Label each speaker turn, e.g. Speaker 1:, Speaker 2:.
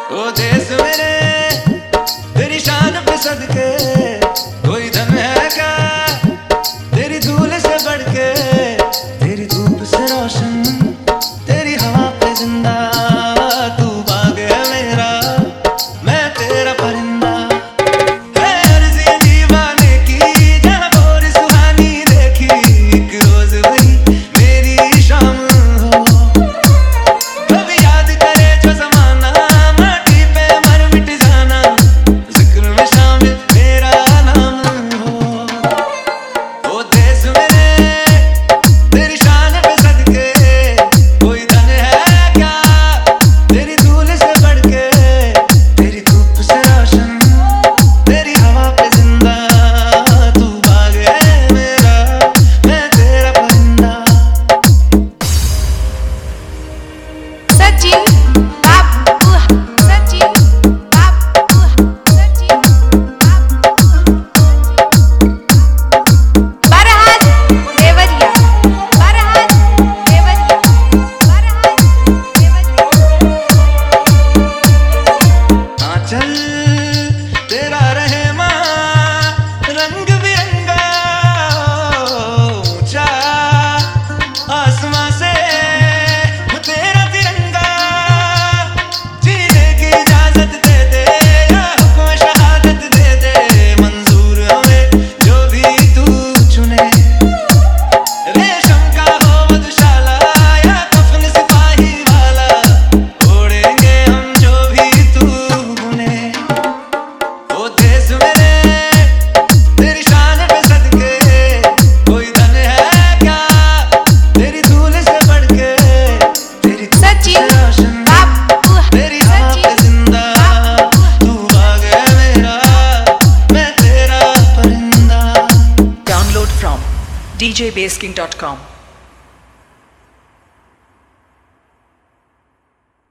Speaker 1: ओ देश मेरे तेरी शान पे सदके, कोई धन है क्या तेरी धूल से बढ़ के, तेरी धूप से रोशन, तेरी हवा पे जिंदा, तू बाग है मेरा, मैं तेरा परिंदा। है अर्ज़ी दीवाने की, जहाँ गोरी सुहानी देखी, एक रोज वही मेरी शाम हो। कभी याद करे जो ज़माना, माटी पे मर मिट जाना, जिक्र में शामिल मेरा नाम हो। ओ देश मेरे तेरी शान पे सदके, कोई धन है क्या तेरी धूल से बढ़ के, तेरी धूप से रोशन, तेरी हवा पे जिंदा, तू बाग है मेरा, मैं तेरा परिंदा।
Speaker 2: सचिन बाबू, सचिन बाबू, सचिन बाबू। बरहात देवरिया, बरहात देवरिया, बरहात देवरिया।
Speaker 1: आंचल तेरा रहे माँ, रंग बिरंगा, ऊंचा आसमां से तेरा तिरंगा, जीने की इजाजत दे दे या हुक्म शहादत दे दे, मंजूर हमें जो भी तू चुने। रेशम का हो मधुशाला या कफन सिपाही वाला, ओढ़ेंगे हम जो भी तू बुने। ओ देश मेरे तेरी शान पे सदके, कोई धन है क्या तेरी धूल से बढ़ के, तेरी धूप से
Speaker 2: सचिन
Speaker 1: रोशन,
Speaker 2: बाबू,
Speaker 1: तेरी हवा पे जिंदा, तू बाग है मेरा, मैं तेरा परिंदा।
Speaker 3: Download from djbasking.com.